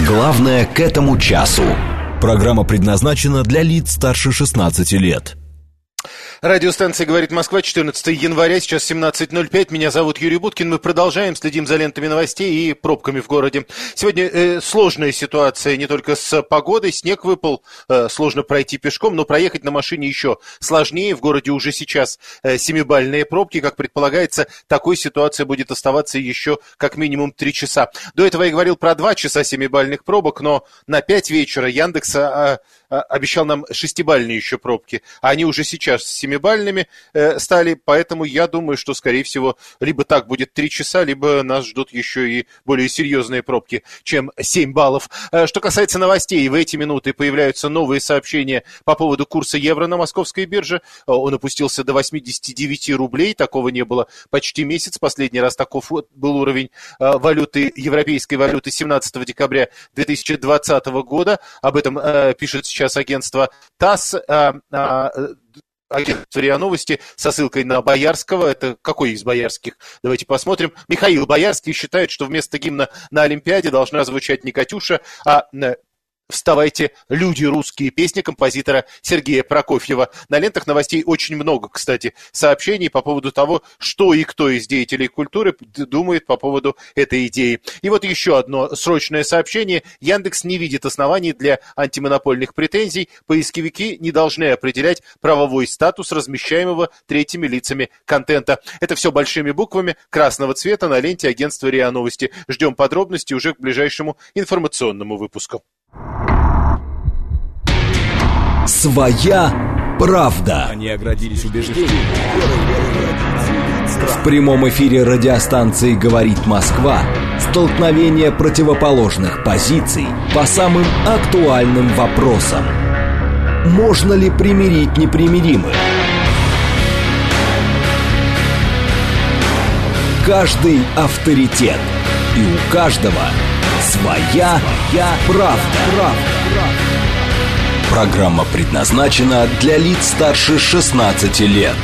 Главное к этому часу. Программа предназначена для лиц старше 16 лет. Радиостанция «Говорит Москва», 14 января, сейчас 17:05. Меня зовут Юрий Буткин. Мы продолжаем, следим за лентами новостей и пробками в городе. Сегодня сложная ситуация не только с погодой. Снег выпал, сложно пройти пешком, но проехать на машине еще сложнее. В городе уже сейчас 7-бальные пробки. Как предполагается, такой ситуация будет оставаться еще как минимум 3 часа. До этого я говорил про 2 часа 7-бальных пробок, но на 5 вечера Яндекс обещал нам 6-бальные еще пробки. А они уже сейчас 7-бальными стали, поэтому я думаю, что, скорее всего, либо так будет 3 часа, либо нас ждут еще и более серьезные пробки, чем 7 баллов. Что касается новостей, в эти минуты появляются новые сообщения по поводу курса евро на московской бирже. Он опустился до 89 рублей, такого не было почти месяц. Последний раз таков был уровень валюты, европейской валюты 17 декабря 2020 года. Об этом пишет сейчас агентство ТАСС, агентство РИА Новости со ссылкой на Боярского. Это какой из боярских? Давайте посмотрим. Михаил Боярский считает, что вместо гимна на Олимпиаде должна звучать не «Катюша», а «Вставайте, люди русские», песня композитора Сергея Прокофьева. На лентах новостей очень много, кстати, сообщений по поводу того, что и кто из деятелей культуры думает по поводу этой идеи. И вот еще одно срочное сообщение. Яндекс не видит оснований для антимонопольных претензий. Поисковики не должны определять правовой статус размещаемого третьими лицами контента. Это все большими буквами красного цвета на ленте агентства РИА Новости. Ждем подробности уже к ближайшему информационному выпуску. Своя правда. Они оградились убеждениями. В прямом эфире радиостанции «Говорит Москва» столкновение противоположных позиций по самым актуальным вопросам. Можно ли примирить непримиримых? Каждый авторитет. И у каждого своя правда. Программа предназначена для лиц старше 16 лет.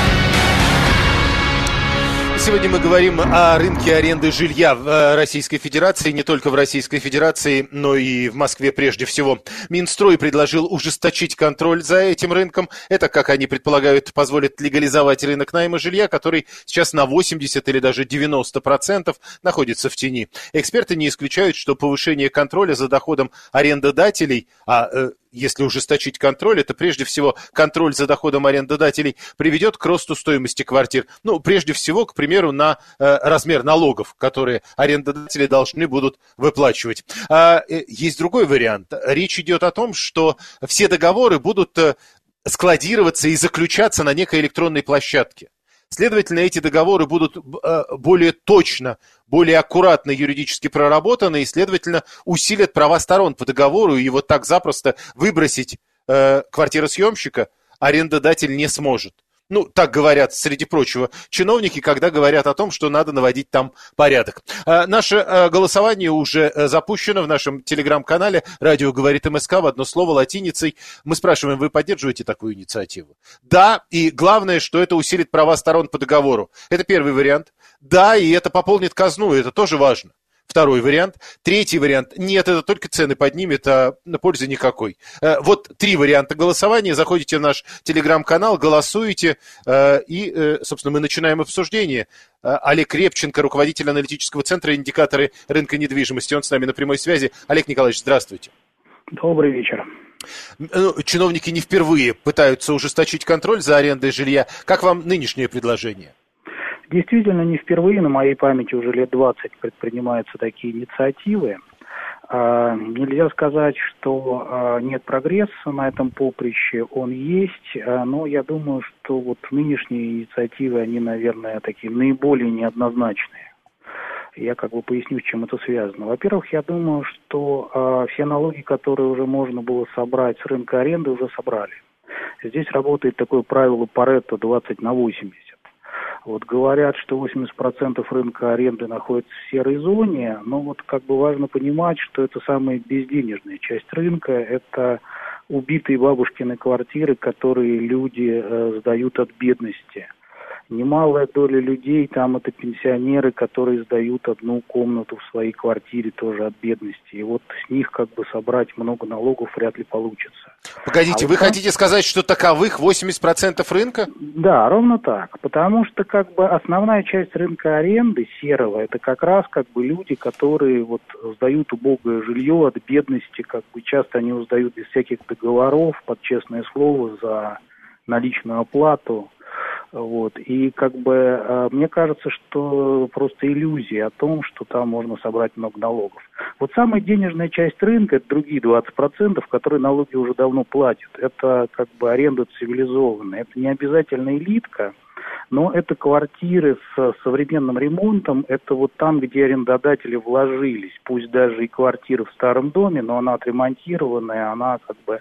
Сегодня мы говорим о рынке аренды жилья в Российской Федерации, не только в Российской Федерации, но и в Москве прежде всего. Минстрой предложил ужесточить контроль за этим рынком. Это, как они предполагают, позволит легализовать рынок найма жилья, который сейчас на 80 или даже 90% находится в тени. Эксперты не исключают, что повышение контроля за доходом арендодателей, если ужесточить контроль, это прежде всего контроль за доходом арендодателей приведет к росту стоимости квартир. Прежде всего, к примеру, на размер налогов, которые арендодатели должны будут выплачивать. Есть другой вариант. Речь идет о том, что все договоры будут складироваться и заключаться на некой электронной площадке. Следовательно, эти договоры будут более точно, более аккуратно юридически проработаны и, следовательно, усилят права сторон по договору, и вот так запросто выбросить квартиросъемщика арендодатель не сможет. Так говорят, среди прочего, чиновники, когда говорят о том, что надо наводить там порядок. Наше голосование уже запущено в нашем телеграм-канале «Радио говорит МСК» в одно слово латиницей. Мы спрашиваем, вы поддерживаете такую инициативу? Да, и главное, что это усилит права сторон по договору. Это первый вариант. Да, и это пополнит казну, это тоже важно. Второй вариант. Третий вариант. Нет, это только цены поднимет, а пользы никакой. Вот 3 варианта голосования. Заходите в наш телеграм-канал, голосуете, и, собственно, мы начинаем обсуждение. Олег Репченко, руководитель аналитического центра «Индикаторы рынка недвижимости». Он с нами на прямой связи. Олег Николаевич, здравствуйте. Добрый вечер. Чиновники не впервые пытаются ужесточить контроль за арендой жилья. Как вам нынешнее предложение? Действительно, не впервые, на моей памяти уже лет 20 предпринимаются такие инициативы. Нельзя сказать, что нет прогресса на этом поприще, он есть, но я думаю, что вот нынешние инициативы, они, наверное, такие наиболее неоднозначные. Я поясню, с чем это связано. Во-первых, я думаю, что все налоги, которые уже можно было собрать с рынка аренды, уже собрали. Здесь работает такое правило Парето 20/80. Вот говорят, что 80% рынка аренды находится в серой зоне, но важно понимать, что это самая безденежная часть рынка, это убитые бабушкины квартиры, которые люди сдают от бедности. Немалая доля людей там это пенсионеры, которые сдают одну комнату в своей квартире тоже от бедности. И вот с них как бы собрать много налогов вряд ли получится. Погодите, вы хотите сказать, что таковых 80% рынка? Да, ровно так. Потому что как бы основная часть рынка аренды серого, это как раз как бы люди, которые вот сдают убогое жилье от бедности, как бы часто они его сдают без всяких договоров, под честное слово, за наличную оплату. Вот. И как бы мне кажется, что просто иллюзия о том, что там можно собрать много налогов. Вот самая денежная часть рынка, это другие 20%, которые налоги уже давно платят. Это как бы аренда цивилизованная. Это не обязательно элитка, но это квартиры с современным ремонтом. Это вот там, где арендодатели вложились. Пусть даже и квартира в старом доме, но она отремонтированная, она как бы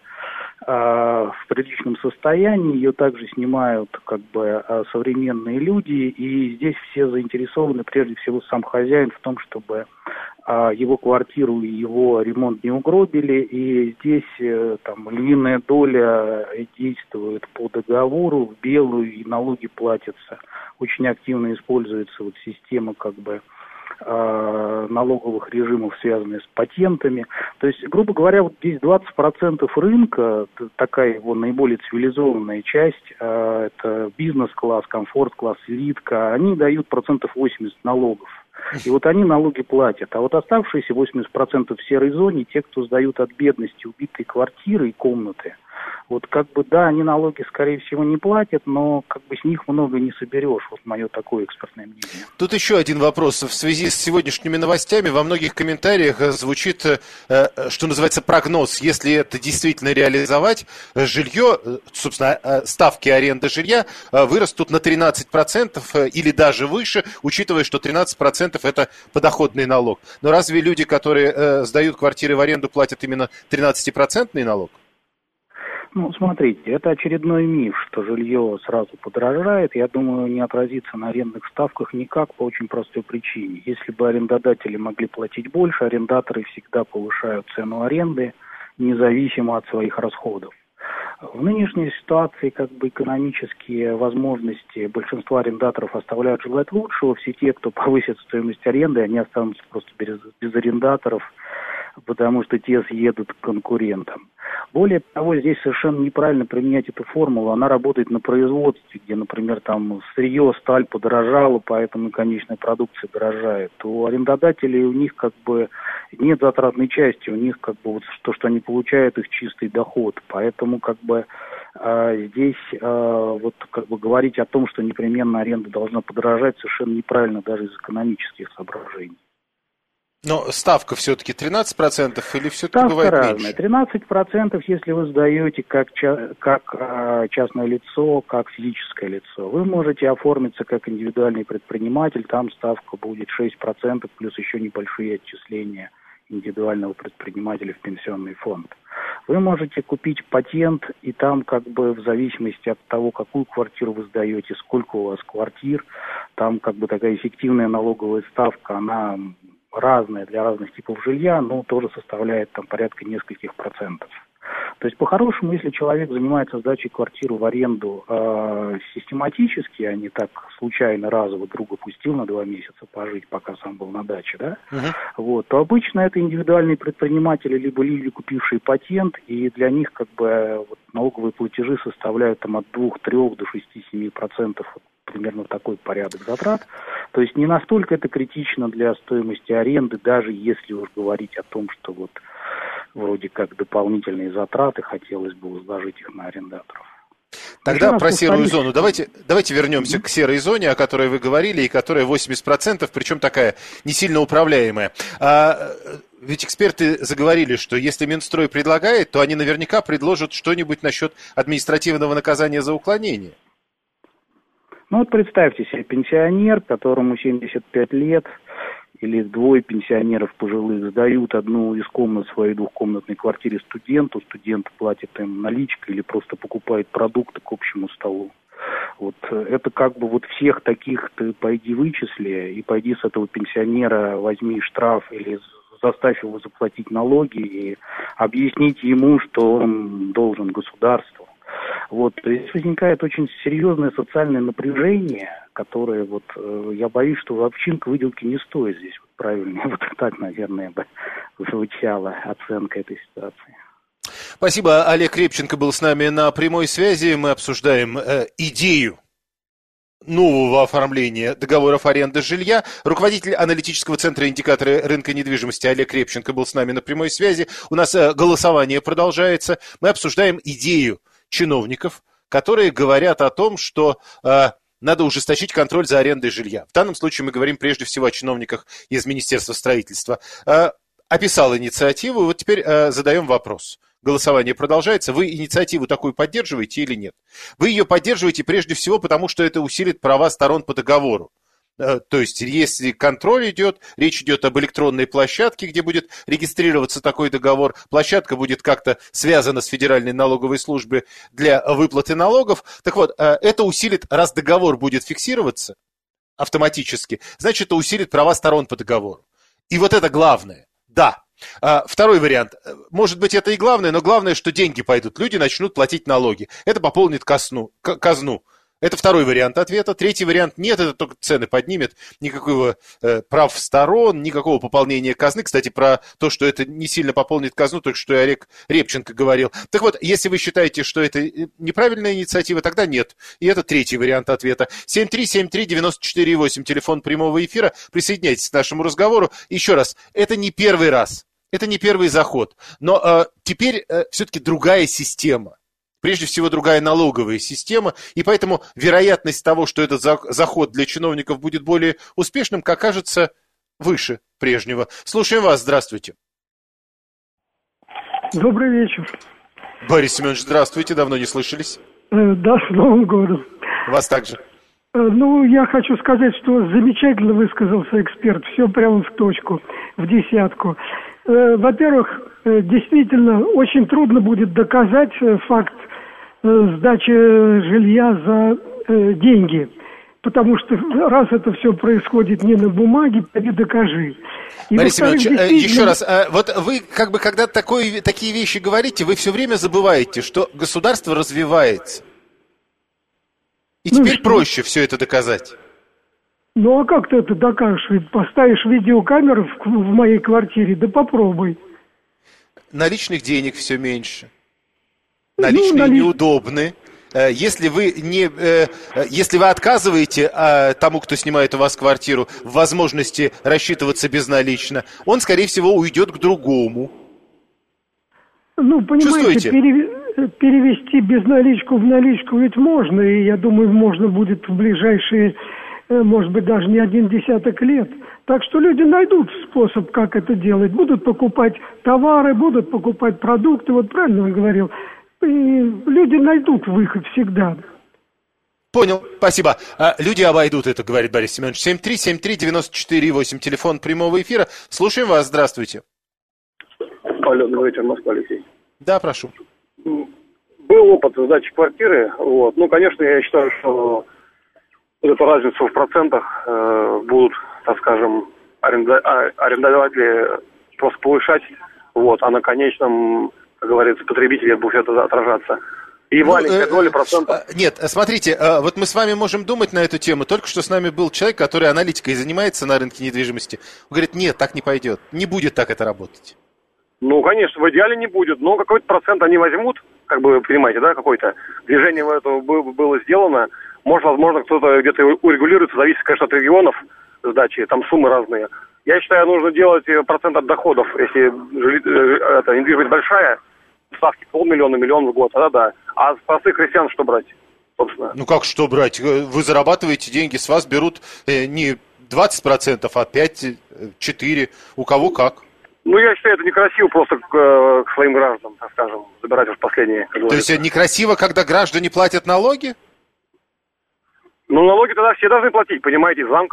в приличном состоянии, ее также снимают как бы современные люди, и здесь все заинтересованы, прежде всего сам хозяин, в том, чтобы его квартиру и его ремонт не угробили, и здесь там львиная доля действует по договору в белую, и налоги платятся. Очень активно используется вот система как бы налоговых режимов, связанных с патентами. То есть, грубо говоря, вот здесь 20% рынка, такая его наиболее цивилизованная часть, это бизнес-класс, комфорт-класс, элитка, они дают 80% налогов. И вот они налоги платят. А вот оставшиеся 80% в серой зоне, те, кто сдают от бедности убитые квартиры и комнаты, вот как бы, да, они налоги, скорее всего, не платят, но как бы с них много не соберешь. Вот мое такое экспертное мнение. Тут еще один вопрос. В связи с сегодняшними новостями во многих комментариях звучит, что называется, прогноз. Если это действительно реализовать, жилье, собственно, ставки аренды жилья вырастут на 13% или даже выше, учитывая, что 13% это подоходный налог. Но разве люди, которые сдают квартиры в аренду, платят именно 13% налог? Ну, смотрите, это очередной миф, что жилье сразу подорожает. Я думаю, не отразится на арендных ставках никак по очень простой причине. Если бы арендодатели могли платить больше, арендаторы всегда повышают цену аренды, независимо от своих расходов. В нынешней ситуации как бы экономические возможности большинства арендаторов оставляют желать лучшего. Все те, кто повысит стоимость аренды, они останутся просто без арендаторов, потому что те съедут к конкурентам. Более того, здесь совершенно неправильно применять эту формулу. Она работает на производстве, где, например, там сырье, сталь подорожала, поэтому конечная продукция дорожает. У арендодателей у них как бы нет затратной части, у них как бы вот то, что они получают, их чистый доход. Поэтому как бы здесь вот как бы говорить о том, что непременно аренда должна подорожать, совершенно неправильно даже из экономических соображений. Но ставка все-таки 13% или все-таки ставка бывает разная. меньше? 13%, если вы сдаете как частное лицо, как физическое лицо. Вы можете оформиться как индивидуальный предприниматель, там ставка будет 6%, плюс еще небольшие отчисления индивидуального предпринимателя в пенсионный фонд. Вы можете купить патент, и там как бы в зависимости от того, какую квартиру вы сдаете, сколько у вас квартир, там как бы такая эффективная налоговая ставка, она разная для разных типов жилья, но тоже составляет там порядка нескольких процентов. То есть, по-хорошему, если человек занимается сдачей квартиры в аренду систематически, а не так случайно разово друга пустил на 2 месяца пожить, пока сам был на даче, да, вот, то обычно это индивидуальные предприниматели, либо люди, купившие патент, и для них как бы вот, налоговые платежи составляют там от 2-3 до 6-7%, примерно такой порядок затрат. То есть не настолько это критично для стоимости аренды, даже если уж говорить о том, что вот вроде как дополнительные затраты, хотелось бы возложить их на арендаторов. Тогда про серую зону. Давайте вернемся к серой зоне, о которой вы говорили, и которая 80%, причем такая не сильно управляемая. Ведь эксперты заговорили, что если Минстрой предлагает, то они наверняка предложат что-нибудь насчет административного наказания за уклонение. Ну вот представьте себе пенсионер, которому 75 лет, или двое пенсионеров пожилых сдают одну из комнат в своей двухкомнатной квартире студенту, студент платит им наличкой или просто покупает продукты к общему столу. Вот это как бы вот всех таких ты пойди вычисли, и пойди с этого пенсионера возьми штраф или заставь его заплатить налоги и объяснить ему, что он должен государству. Вот, то есть возникает очень серьезное социальное напряжение, которое вот, я боюсь, что вообще к выделке не стоит здесь. Вот, правильно, вот так, наверное, бы звучала оценка этой ситуации. Спасибо. Олег Репченко был с нами на прямой связи. Мы обсуждаем идею нового оформления договоров аренды жилья. Руководитель аналитического центра «Индикаторы рынка недвижимости» Олег Репченко был с нами на прямой связи. У нас голосование продолжается. Мы обсуждаем идею чиновников, которые говорят о том, что надо ужесточить контроль за арендой жилья. В данном случае мы говорим прежде всего о чиновниках из Министерства строительства. Описал инициативу, вот теперь задаем вопрос. Голосование продолжается. Вы инициативу такую поддерживаете или нет? Вы ее поддерживаете прежде всего потому, что это усилит права сторон по договору. То есть, если контроль идет, речь идет об электронной площадке, где будет регистрироваться такой договор. Площадка будет как-то связана с Федеральной налоговой службой для выплаты налогов. Так вот, это усилит, раз договор будет фиксироваться автоматически, значит, это усилит права сторон по договору. И вот это главное. Да. Второй вариант. Может быть, это и главное, но главное, что деньги пойдут. Люди начнут платить налоги. Это пополнит казну. Это второй вариант ответа. Третий вариант – нет, это только цены поднимет. Никакого прав сторон, никакого пополнения казны. Кстати, про то, что это не сильно пополнит казну, только что и Олег Репченко говорил. Так вот, если вы считаете, что это неправильная инициатива, тогда нет. И это третий вариант ответа. 7373948, телефон прямого эфира. Присоединяйтесь к нашему разговору. Еще раз, это не первый раз. Это не первый заход. Но теперь все-таки другая система. Прежде всего, другая налоговая система, и поэтому вероятность того, что этот заход для чиновников будет более успешным, как кажется, выше прежнего. Слушаем вас, здравствуйте. Добрый вечер. Борис Семенович, здравствуйте, давно не слышались. Да, с Новым годом. Вас также. Я хочу сказать, что замечательно высказался эксперт, все прямо в точку, в десятку. Во-первых, действительно, очень трудно будет доказать факт сдачи жилья за деньги, потому что раз это все происходит не на бумаге, не докажи. И Борис Семенович, еще раз, вот вы когда такие вещи говорите, вы все время забываете, что государство развивается. И теперь проще все это доказать. А как ты это докажешь? Поставишь видеокамеру в моей квартире, да попробуй. Наличных денег все меньше. Наличные неудобны. Если вы отказываете тому, кто снимает у вас квартиру, в возможности рассчитываться безналично, он, скорее всего, уйдет к другому. Понимаете, чувствуете? Перевести безналичку в наличку ведь можно, и я думаю, можно будет в ближайшие, может быть, даже не 10 лет. Так что люди найдут способ, как это делать. Будут покупать товары, будут покупать продукты, вот правильно он говорил. И люди найдут выход всегда. Понял, спасибо. Люди обойдут это, говорит Борис Семенович. 7373948, телефон прямого эфира. Слушаем вас, здравствуйте. Алло, добрый вечер, Москва, Алексей. Да, прошу. Был опыт сдачи квартиры. Конечно, я считаю, что эту разницу в процентах будут, так скажем, арендодатели просто повышать, а на конечном, как говорится, потребителе будет это отражаться. И маленькая доля процентов. Нет, смотрите, вот мы с вами можем думать на эту тему. Только что с нами был человек, который аналитикой занимается на рынке недвижимости. Он говорит, нет, так не пойдет. Не будет так это работать. Конечно, в идеале не будет, но какой-то процент они возьмут, понимаете, да, какое-то движение этого было сделано. Может, возможно, кто-то где-то урегулируется, зависит, конечно, от регионов сдачи, там суммы разные. Я считаю, нужно делать процент от доходов, если недвижимость большая, ставки 500 000, 1 миллион в год, тогда да. А с простых крестьян что брать, собственно? Как что брать? Вы зарабатываете деньги, с вас берут не 20%, а 5-4%, у кого как. Я считаю, это некрасиво просто к своим гражданам, так скажем, забирать уж последние. То есть некрасиво, когда граждане платят налоги? Налоги тогда все должны платить, понимаете, из банков.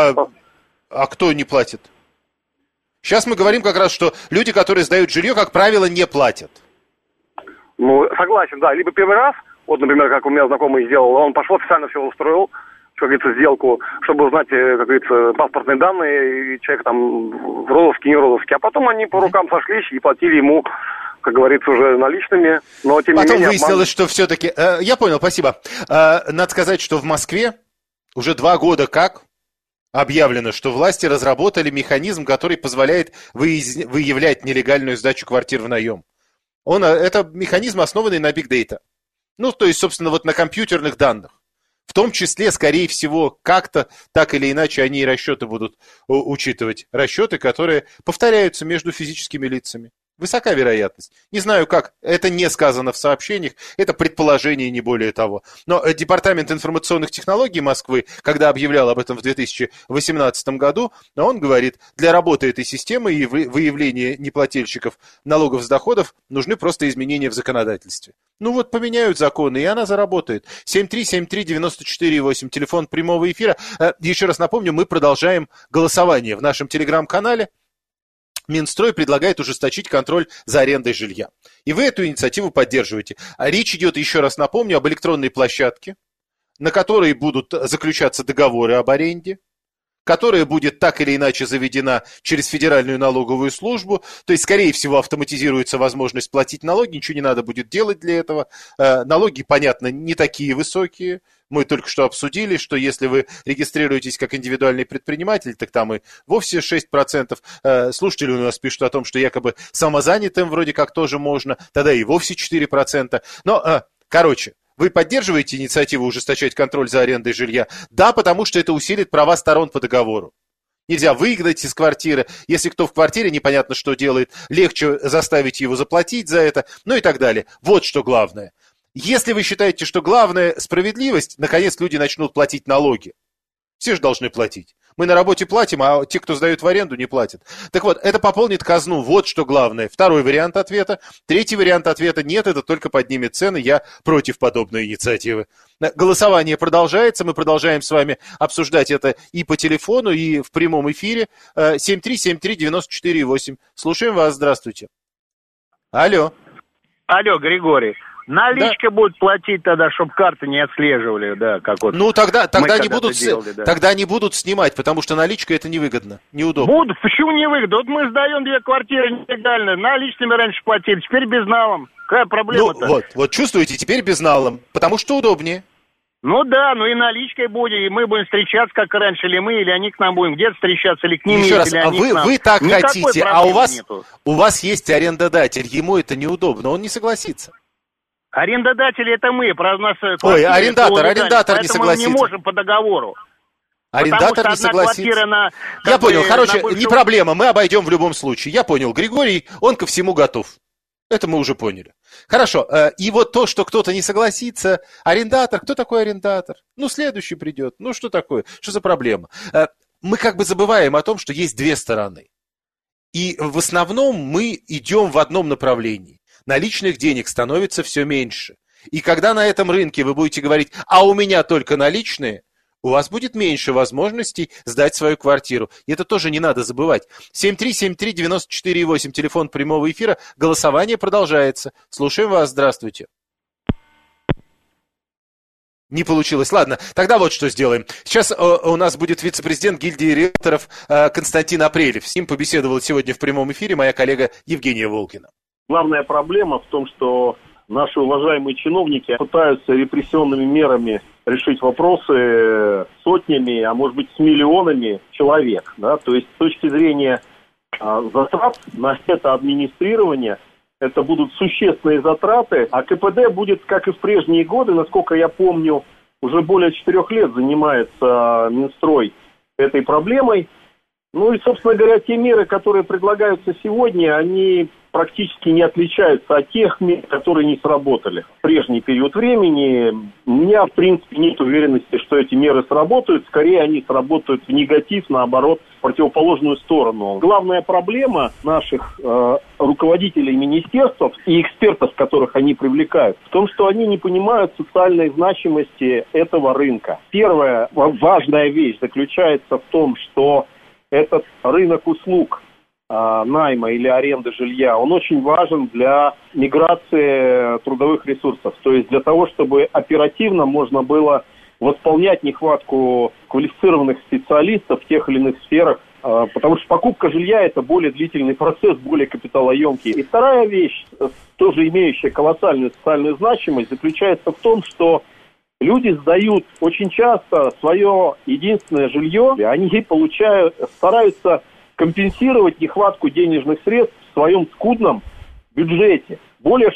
А кто не платит? Сейчас мы говорим как раз, что люди, которые сдают жилье, как правило, не платят. Согласен, да. Либо первый раз, например, как у меня знакомый сделал, он пошел, официально все устроил, как говорится, сделку, чтобы узнать, как говорится, паспортные данные, и человек там в розыске, не в розыске. А потом они по рукам сошлись и платили ему, как как говорится, уже наличными, но тем не менее... Потом выяснилось, что все-таки... Я понял, спасибо. Надо сказать, что в Москве уже 2 года как объявлено, что власти разработали механизм, который позволяет выявлять нелегальную сдачу квартир в наем. Это механизм, основанный на Big Data. Ну, то есть, собственно, вот на компьютерных данных. В том числе, скорее всего, как-то, так или иначе, они и расчеты будут учитывать. Расчеты, которые повторяются между физическими лицами. Высока вероятность. Не знаю как, это не сказано в сообщениях, это предположение, не более того. Но Департамент информационных технологий Москвы, когда объявлял об этом в 2018 году, он говорит, для работы этой системы и выявления неплательщиков налогов с доходов нужны просто изменения в законодательстве. Ну вот поменяют законы, и она заработает. 7373948, телефон прямого эфира. Еще раз напомню, мы продолжаем голосование в нашем телеграм-канале. Минстрой предлагает ужесточить контроль за арендой жилья. И вы эту инициативу поддерживаете. А речь идет, еще раз напомню, об электронной площадке, на которой будут заключаться договоры об аренде, которая будет так или иначе заведена через Федеральную налоговую службу. То есть, скорее всего, автоматизируется возможность платить налоги, ничего не надо будет делать для этого. Налоги, понятно, не такие высокие. Мы только что обсудили, что если вы регистрируетесь как индивидуальный предприниматель, так там и вовсе 6%. Слушатели у нас пишут о том, что якобы самозанятым вроде как тоже можно, тогда и вовсе 4%. Но, короче, вы поддерживаете инициативу ужесточать контроль за арендой жилья? Да, потому что это усилит права сторон по договору. Нельзя выгнать из квартиры. Если кто в квартире, непонятно, что делает, легче заставить его заплатить за это, ну и так далее. Вот что главное. Если вы считаете, что главное справедливость, наконец люди начнут платить налоги. Все же должны платить. Мы на работе платим, а те, кто сдают в аренду, не платят. Так вот, это пополнит казну. Вот что главное. Второй вариант ответа. Третий вариант ответа. Нет, это только поднимет цены. Я против подобной инициативы. Голосование продолжается. Мы продолжаем с вами обсуждать это и по телефону, и в прямом эфире. 7373948. Слушаем вас. Здравствуйте. Алло. Алло, Григорий. Наличка будет платить тогда, чтобы карты не отслеживали, да, как вот. Ну, тогда не будут делали, да. Тогда не будут снимать, потому что наличка это невыгодно, неудобно. Будут, почему невыгодно? Вот мы сдаем 2 квартиры нелегально, наличными раньше платили, теперь безналом. Какая проблема-то? Ну, вот чувствуете, теперь безналом, потому что удобнее. Ну да, ну и наличкой будем, и мы будем встречаться, как раньше, или мы, или они к нам будем где-то встречаться, или к ним, еще раз, или они к нам. Вы так никакой хотите, а у вас есть арендодатель, ему это неудобно, он не согласится. Арендодатели это мы, про нас... Ой, арендатор не согласится. Мы не можем по договору. Арендатор не согласится. Я понял, короче, не проблема, мы обойдем в любом случае. Я понял, Григорий, он ко всему готов. Это мы уже поняли. Хорошо, и вот то, что кто-то не согласится, арендатор, кто такой арендатор? Ну, следующий придет, ну что такое, что за проблема? Мы как бы забываем о том, что есть 2 стороны. И в основном мы идем в одном направлении. Наличных денег становится все меньше. И когда на этом рынке вы будете говорить, а у меня только наличные, у вас будет меньше возможностей сдать свою квартиру. И это тоже не надо забывать. 7373948, телефон прямого эфира. Голосование продолжается. Слушаем вас. Здравствуйте. Не получилось. Ладно, тогда вот что сделаем. Сейчас у нас будет вице-президент гильдии риэлторов Константин Апрелев. С ним побеседовала сегодня в прямом эфире моя коллега Евгения Волгина. Главная проблема в том, что наши уважаемые чиновники пытаются репрессионными мерами решить вопросы сотнями, а может быть с миллионами человек. Да? То есть с точки зрения затрат на это администрирование, это будут существенные затраты, а КПД будет, как и в прежние годы, насколько я помню, уже более 4 лет занимается Минстрой этой проблемой. Ну и, собственно говоря, те меры, которые предлагаются сегодня, они практически не отличаются от тех мер, которые не сработали в прежний период времени. У меня, в принципе, нет уверенности, что эти меры сработают. Скорее, они сработают в негатив, наоборот, в противоположную сторону. Главная проблема наших руководителей министерств и экспертов, которых они привлекают, в том, что они не понимают социальной значимости этого рынка. Первая важная вещь заключается в том, что этот рынок услуг найма или аренды жилья, он очень важен для миграции трудовых ресурсов. То есть для того, чтобы оперативно можно было восполнять нехватку квалифицированных специалистов в тех или иных сферах потому что покупка жилья – это более длительный процесс, более капиталоемкий. И вторая вещь, тоже имеющая колоссальную социальную значимость, заключается в том, что люди сдают очень часто свое единственное жилье, и они стараются компенсировать нехватку денежных средств в своем скудном бюджете. Более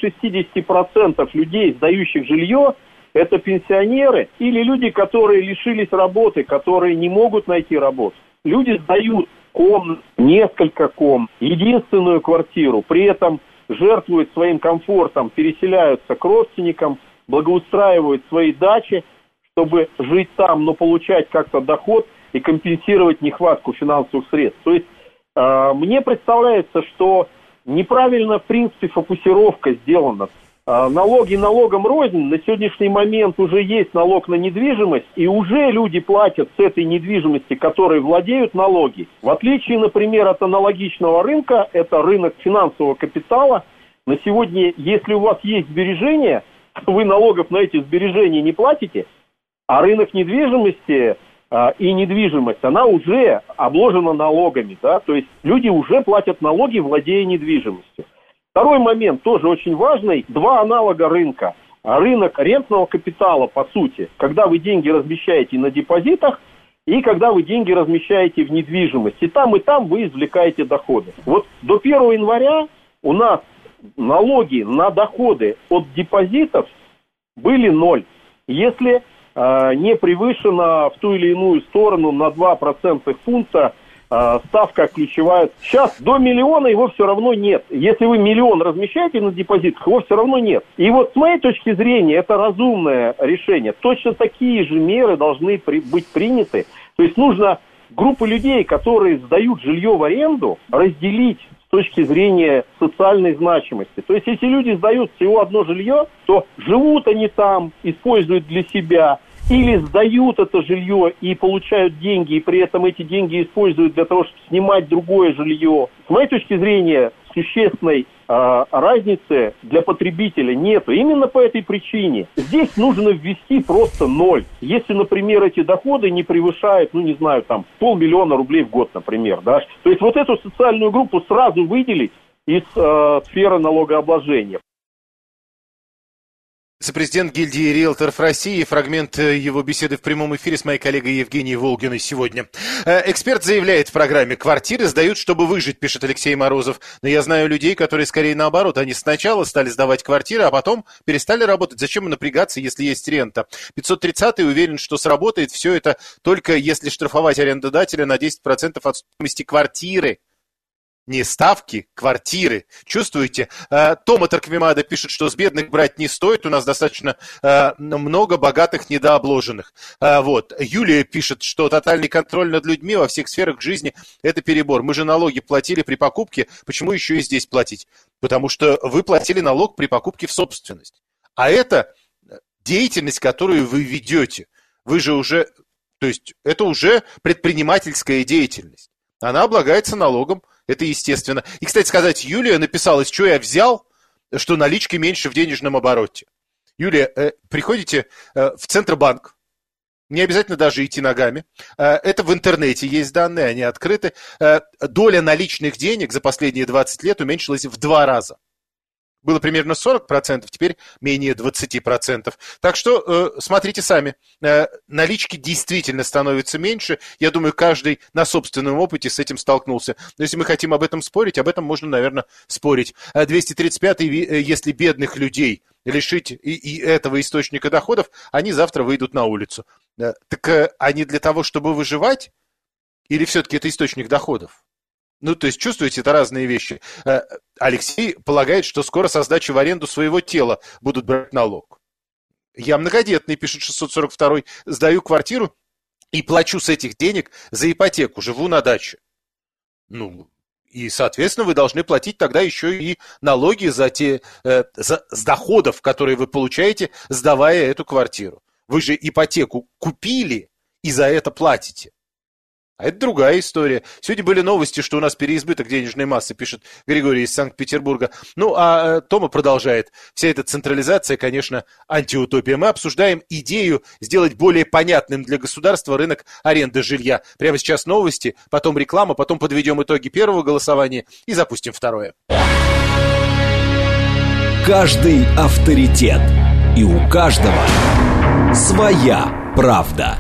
60% людей, сдающих жилье, это пенсионеры или люди, которые лишились работы, которые не могут найти работу. Люди сдают комнату, несколько комнат, единственную квартиру, при этом жертвуют своим комфортом, переселяются к родственникам, благоустраивают свои дачи, чтобы жить там, но получать как-то доход и компенсировать нехватку финансовых средств. То есть мне представляется, что неправильно, в принципе, фокусировка сделана. Налоги налогом рознь. На сегодняшний момент уже есть налог на недвижимость, и уже люди платят с этой недвижимости, которой владеют, налоги. В отличие, например, от аналогичного рынка, это рынок финансового капитала. На сегодня, если у вас есть сбережения, вы налогов на эти сбережения не платите, а рынок недвижимости и недвижимость, она уже обложена налогами, да, то есть люди уже платят налоги, владея недвижимостью. Второй момент, тоже очень важный, два аналога рынка. Рынок рентного капитала, по сути, когда вы деньги размещаете на депозитах и когда вы деньги размещаете в недвижимости. И там вы извлекаете доходы. Вот до 1 января у нас налоги на доходы от депозитов были 0. Если не превышена в ту или иную сторону на 2 процентных пункта ставка ключевая. Сейчас до 1 миллиона его все равно нет. Если вы 1 миллион размещаете на депозитах, его все равно нет. И вот с моей точки зрения это разумное решение. Точно такие же меры должны быть приняты. То есть нужно группу людей, которые сдают жилье в аренду, разделить с точки зрения социальной значимости. То есть если люди сдают всего одно жилье, то живут они там, используют для себя, или сдают это жилье и получают деньги, и при этом эти деньги используют для того, чтобы снимать другое жилье. С моей точки зрения, существенной разницы для потребителя нету. Именно по этой причине. Здесь нужно ввести просто 0. Если, например, эти доходы не превышают, 500 000 рублей в год, например. Да? То есть вот эту социальную группу сразу выделить из сферы налогообложения. Президент гильдии риэлторов России. Фрагмент его беседы в прямом эфире с моей коллегой Евгенией Волгиной сегодня. Эксперт заявляет в программе: квартиры сдают, чтобы выжить, пишет Алексей Морозов. Но я знаю людей, которые скорее наоборот. Они сначала стали сдавать квартиры, а потом перестали работать. Зачем напрягаться, если есть рента? 530-й уверен, что сработает все это только если штрафовать арендодателя на 10% от стоимости квартиры. Не ставки, квартиры. Чувствуете? Тома Тарквимада пишет, что с бедных брать не стоит. У нас достаточно много богатых недообложенных. Юлия пишет, что тотальный контроль над людьми во всех сферах жизни – это перебор. Мы же налоги платили при покупке. Почему еще и здесь платить? Потому что вы платили налог при покупке в собственность. А это деятельность, которую вы ведете. Вы же уже... То есть это уже предпринимательская деятельность. Она облагается налогом. Это естественно. И, кстати сказать, Юлия написала, из чего я взял, что налички меньше в денежном обороте. Юлия, приходите в Центробанк, не обязательно даже идти ногами. Это в интернете есть данные, они открыты. Доля наличных денег за последние 20 лет уменьшилась в 2 раза. Было примерно 40%, теперь менее 20%. Так что смотрите сами. Налички действительно становятся меньше. Я думаю, каждый на собственном опыте с этим столкнулся. Но если мы хотим об этом спорить, об этом можно, наверное, спорить. 235-й, если бедных людей лишить и этого источника доходов, они завтра выйдут на улицу. Так они для того, чтобы выживать? Или все-таки это источник доходов? То есть, чувствуете, это разные вещи. Алексей полагает, что скоро со сдачи в аренду своего тела будут брать налог. Я многодетный, пишет 642-й, сдаю квартиру и плачу с этих денег за ипотеку, живу на даче. И, соответственно, вы должны платить тогда еще и налоги с доходов, которые вы получаете, сдавая эту квартиру. Вы же ипотеку купили и за это платите. А это другая история. Сегодня были новости, что у нас переизбыток денежной массы, пишет Григорий из Санкт-Петербурга. Ну, а Тома продолжает. Вся эта централизация, конечно, антиутопия. Мы обсуждаем идею сделать более понятным для государства рынок аренды жилья. Прямо сейчас новости, потом реклама, потом подведем итоги первого голосования и запустим второе. Каждый авторитет. И у каждого своя правда.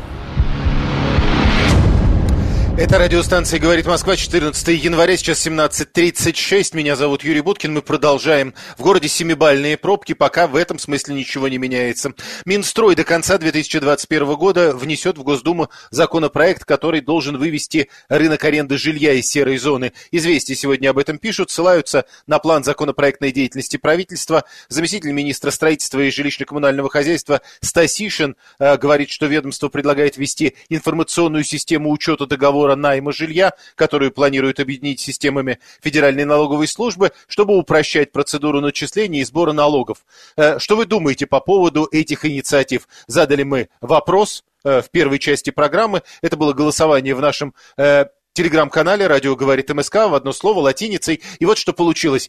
Это радиостанция «Говорит Москва», 14 января, сейчас 17:36. Меня зовут Юрий Буткин. Мы продолжаем. В городе семибальные пробки, пока в этом смысле ничего не меняется. Минстрой до конца 2021 года внесет в Госдуму законопроект, который должен вывести рынок аренды жилья из серой зоны. «Известия» сегодня об этом пишут, ссылаются на план законопроектной деятельности правительства. Заместитель министра строительства и жилищно-коммунального хозяйства Стасишин говорит, что ведомство предлагает ввести информационную систему учета договора найма жилья, которую планируют объединить с системами Федеральной налоговой службы, чтобы упрощать процедуру начисления и сбора налогов. Что вы думаете по поводу этих инициатив? Задали мы вопрос в первой части программы. Это было голосование в нашем телеграм-канале «Радио говорит МСК» в одно слово латиницей. И вот что получилось.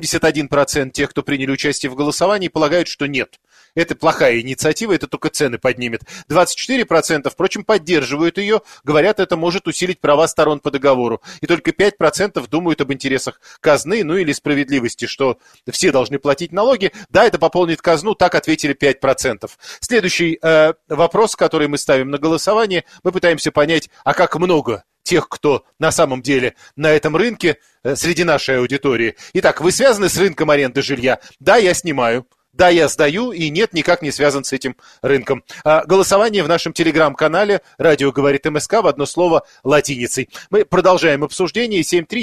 71% тех, кто приняли участие в голосовании, полагают, что нет. Это плохая инициатива, это только цены поднимет. 24%, впрочем, поддерживают ее, говорят, это может усилить права сторон по договору. И только 5% думают об интересах казны, ну или справедливости, что все должны платить налоги. Да, это пополнит казну, так ответили 5%. Следующий вопрос, который мы ставим на голосование, мы пытаемся понять, а как много тех, кто на самом деле на этом рынке среди нашей аудитории. Итак, вы связаны с рынком аренды жилья? Да, я снимаю. Да, я сдаю, и нет, никак не связан с этим рынком. Голосование в нашем телеграм-канале «Радио говорит МСК» в одно слово латиницей. Мы продолжаем обсуждение.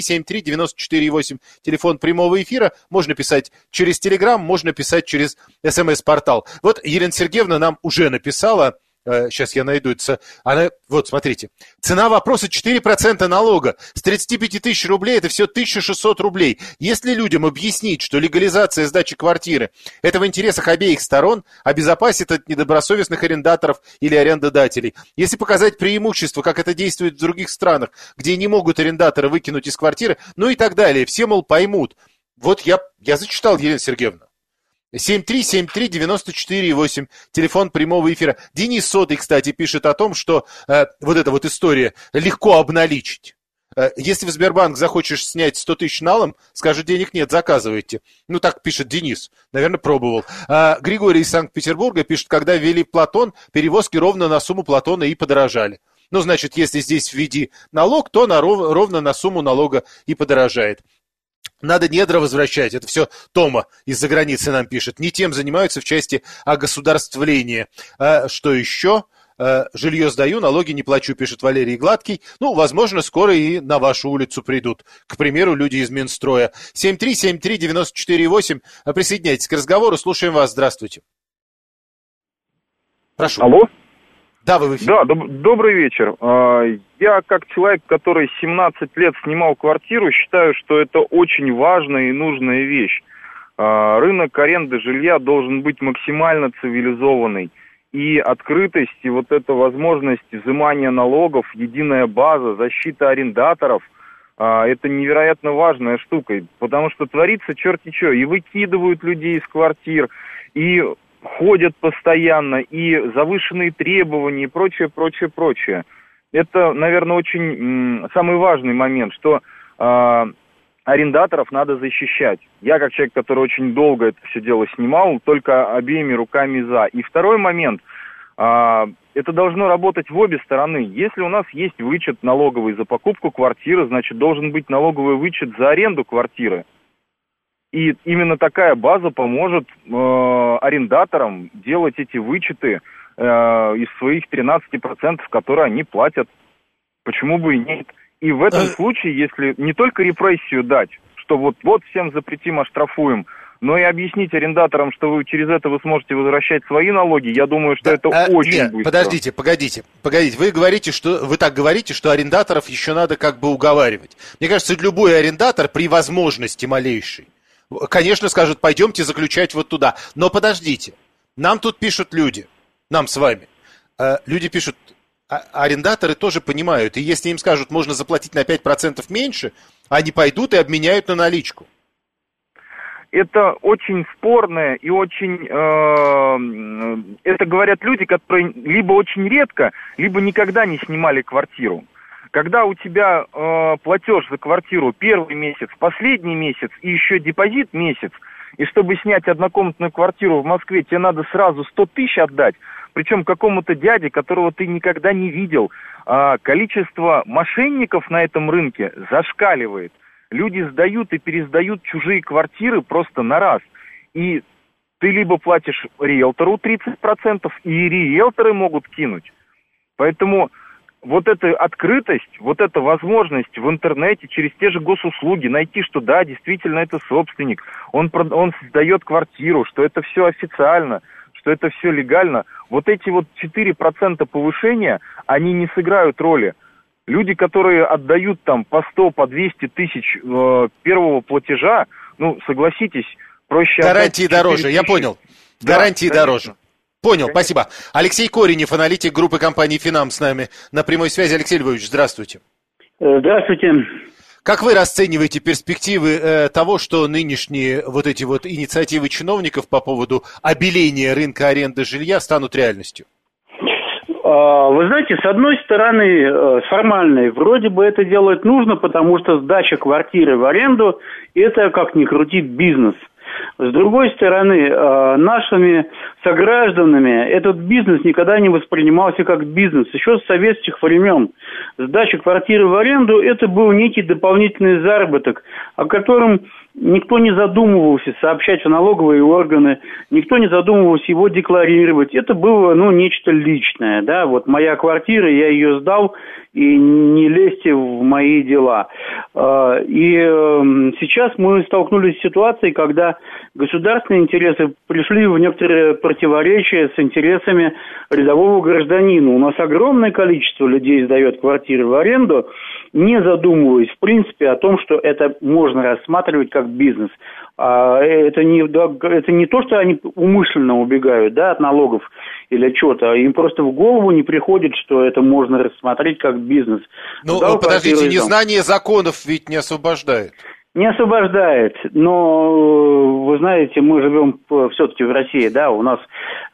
7373948, телефон прямого эфира. Можно писать через телеграм, можно писать через СМС-портал. Вот Елена Сергеевна нам уже написала. Сейчас я найду это. Она, вот, смотрите. Цена вопроса 4% налога. С 35 тысяч рублей это все 1600 рублей. Если людям объяснить, что легализация сдачи квартиры это в интересах обеих сторон, обезопасит от недобросовестных арендаторов или арендодателей. Если показать преимущество, как это действует в других странах, где не могут арендаторы выкинуть из квартиры, ну и так далее. Все, мол, поймут. Вот я зачитал, Елена Сергеевна. 7373948, телефон прямого эфира. Денис Сотый, кстати, пишет о том, что вот эта вот история легко обналичить. Если в Сбербанк захочешь снять 100 тысяч налом, скажет, денег нет, заказывайте. Ну, так пишет Денис. Наверное, пробовал. Григорий из Санкт-Петербурга пишет, когда ввели Платон, перевозки ровно на сумму Платона и подорожали. Ну, значит, если здесь введи налог, то ровно на сумму налога и подорожает. Надо недра возвращать. Это все Тома из-за границы нам пишет. Не тем занимаются в части огосударствления. Что еще? Жилье сдаю, налоги не плачу, пишет Валерий Гладкий. Ну, возможно, скоро и на вашу улицу придут. К примеру, люди из Минстроя. 7373948. Присоединяйтесь к разговору. Слушаем вас. Здравствуйте. Прошу. Алло? Да, вы в эфире. Да, добрый вечер. Я, как человек, который 17 лет снимал квартиру, считаю, что это очень важная и нужная вещь. Рынок аренды жилья должен быть максимально цивилизованный. И открытость, и вот эта возможность взимания налогов, единая база, защита арендаторов, это невероятно важная штука. Потому что творится черти что. И выкидывают людей из квартир, и ходят постоянно, и завышенные требования, и прочее, прочее, прочее. Это, наверное, очень самый важный момент, что арендаторов надо защищать. Я, как человек, который очень долго это все дело снимал, только обеими руками за. И второй момент, это должно работать в обе стороны. Если у нас есть вычет налоговый за покупку квартиры, значит, должен быть налоговый вычет за аренду квартиры. И именно такая база поможет арендаторам делать эти вычеты из своих 13%, которые они платят. Почему бы и нет? И в этом случае, если не только репрессию дать, что вот всем запретим, оштрафуем, но и объяснить арендаторам, что вы через это вы сможете возвращать свои налоги, я думаю, что это очень быстро. Подождите. Вы так говорите, что арендаторов еще надо как бы уговаривать. Мне кажется, любой арендатор при возможности малейшей, конечно, скажут, пойдемте заключать вот туда. Но подождите, нам тут пишут люди, нам с вами. Люди пишут, арендаторы тоже понимают. И если им скажут, можно заплатить на 5% меньше, они пойдут и обменяют на наличку. Это очень спорное и очень... это говорят люди, которые либо очень редко, либо никогда не снимали квартиру. Когда у тебя платеж за квартиру первый месяц, последний месяц и еще депозит месяц, и чтобы снять однокомнатную квартиру в Москве, тебе надо сразу 100 тысяч отдать, причем какому-то дяде, которого ты никогда не видел. Количество мошенников на этом рынке зашкаливает. Люди сдают и пересдают чужие квартиры просто на раз. И ты либо платишь риэлтору 30%, и риэлторы могут кинуть. Поэтому вот эта открытость, вот эта возможность в интернете через те же госуслуги найти, что да, действительно это собственник, он сдает квартиру, что это все официально, что это все легально. Вот эти вот 4% повышения, они не сыграют роли. Люди, которые отдают там по 100, по 200 тысяч первого платежа, ну, согласитесь, проще... Гарантии дороже, я понял. Гарантии дороже. Понял, Конечно. спасибо. Алексей Коренев, аналитик группы компании «Финам» с нами на прямой связи. Алексей Львович, здравствуйте. Здравствуйте. Как вы расцениваете перспективы того, что нынешние вот эти вот инициативы чиновников по поводу обеления рынка аренды жилья станут реальностью? Вы знаете, с одной стороны, с формальной, вроде бы это делать нужно, потому что сдача квартиры в аренду – это, как ни крути, бизнес. С другой стороны, нашими согражданами этот бизнес никогда не воспринимался как бизнес. Еще с советских времен сдача квартиры в аренду – это был некий дополнительный заработок, о котором никто не задумывался сообщать в налоговые органы, никто не задумывался его декларировать. Это было, нечто личное, да, вот моя квартира, я ее сдал, и не лезьте в мои дела. И сейчас мы столкнулись с ситуацией, когда государственные интересы пришли в некоторые противоречия с интересами рядового гражданина. У нас огромное количество людей сдает квартиры в аренду, не задумываясь, в принципе, о том, что это можно рассматривать как бизнес. Это не то, что они умышленно убегают, да, от налогов или чего-то. Им просто в голову не приходит, что это можно рассмотреть как бизнес. Ну, подождите, незнание законов ведь не освобождает. Не освобождает, но, вы знаете, мы живем все-таки в России, да, у нас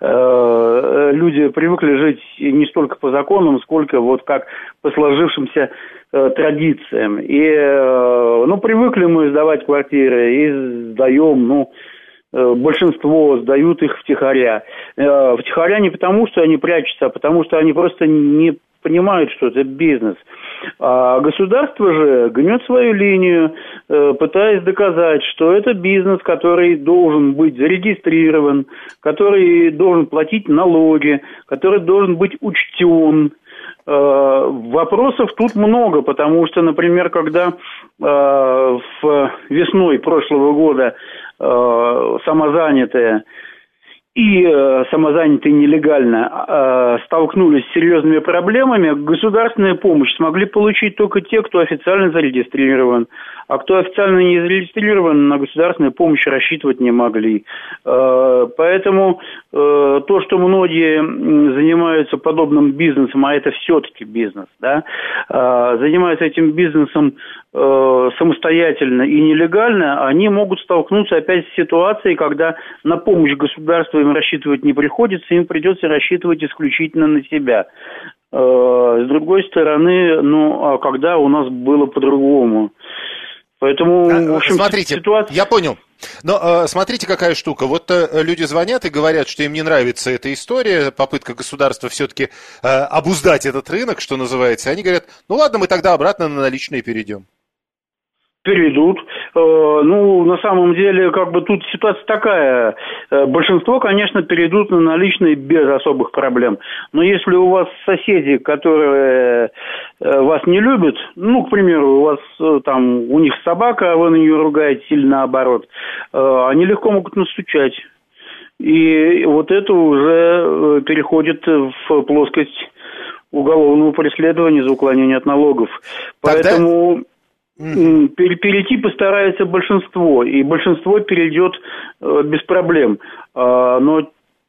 люди привыкли жить не столько по законам, сколько вот как по сложившимся традициям. И, привыкли мы сдавать квартиры и сдаем, большинство сдают их втихаря. Втихаря не потому, что они прячутся, а потому, что они просто не понимают, что это бизнес. А государство же гнет свою линию, пытаясь доказать, что это бизнес, который должен быть зарегистрирован, который должен платить налоги, который должен быть учтен. Вопросов тут много, потому что, например, когда весной прошлого года самозанятые и самозанятые нелегально столкнулись с серьезными проблемами, государственную помощь смогли получить только те, кто официально зарегистрирован. А кто официально не зарегистрирован, на государственную помощь рассчитывать не могли. Поэтому то, что многие занимаются подобным бизнесом, а это все-таки бизнес, да, занимаются этим бизнесом самостоятельно и нелегально, они могут столкнуться опять с ситуацией, когда на помощь государства им рассчитывать не приходится, им придется рассчитывать исключительно на себя. С другой стороны, а когда у нас было по-другому? Поэтому, в общем, смотрите, ситуация... Я понял. Но смотрите, какая штука. Вот люди звонят и говорят, что им не нравится эта история, попытка государства все-таки обуздать этот рынок, что называется. Они говорят, ладно, мы тогда обратно на наличные перейдем. Перейдут. На самом деле, тут ситуация такая. Большинство, конечно, перейдут на наличные без особых проблем. Но если у вас соседи, которые вас не любят, к примеру, у вас у них собака, а вы на нее ругаете или наоборот, они легко могут настучать. И вот это уже переходит в плоскость уголовного преследования за уклонение от налогов. Поэтому... Перейти постарается большинство, и большинство перейдет без проблем. Но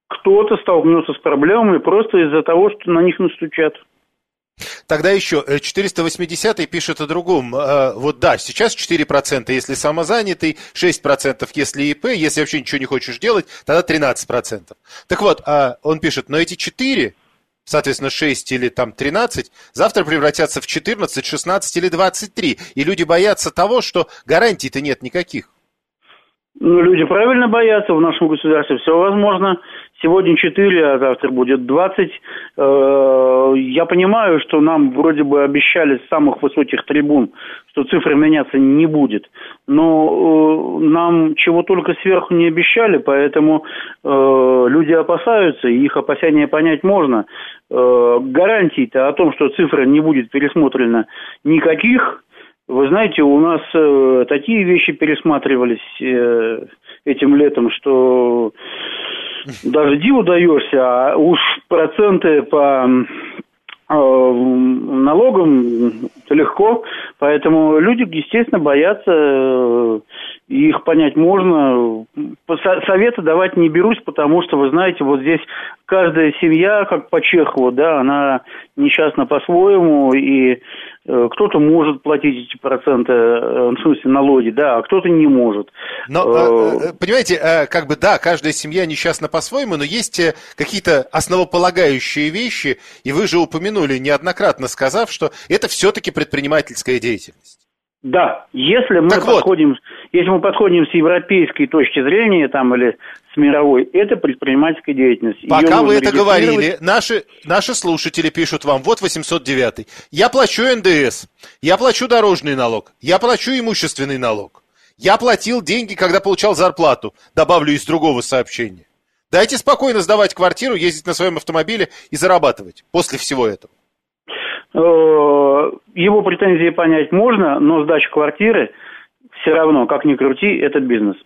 кто-то столкнется с проблемами просто из-за того, что на них настучат. Тогда еще 480-й пишет о другом. Вот да, сейчас 4%, если самозанятый, 6%, если ИП, если вообще ничего не хочешь делать, тогда 13%. Так вот, он пишет, но эти 4, соответственно, 6 или там 13, завтра превратятся в 14, 16 или 23. И люди боятся того, что гарантий-то нет никаких. Ну, люди правильно боятся, в нашем государстве все возможно. Сегодня 4, а завтра будет 20. Я понимаю, что нам вроде бы обещали с самых высоких трибун, что цифра меняться не будет. Но нам чего только сверху не обещали, поэтому люди опасаются, и их опасения понять можно. Гарантий-то о том, что цифра не будет пересмотрена, никаких. Вы знаете, у нас такие вещи пересматривались этим летом, что даже диву даешься, а уж проценты по налогам легко, поэтому люди, естественно, боятся, их понять можно. Советы давать не берусь, потому что, вы знаете, вот здесь каждая семья, как по Чехову, да, она несчастна по-своему, и кто-то может платить эти проценты, в смысле налоги, да, а кто-то не может. Но, понимаете, как бы да, каждая семья несчастна по-своему, но есть какие-то основополагающие вещи, и вы же упомянули, неоднократно сказав, что это все-таки предпринимательская деятельность. Да, если мы подходим с европейской точки зрения там, или с мировой, это предпринимательская деятельность. Пока вы это говорили, наши слушатели пишут вам, вот 809-й. Я плачу НДС, я плачу дорожный налог, я плачу имущественный налог. Я платил деньги, когда получал зарплату, добавлю из другого сообщения. Дайте спокойно сдавать квартиру, ездить на своем автомобиле и зарабатывать после всего этого. Его претензии понять можно, но сдача квартиры все равно, как ни крути, это бизнес.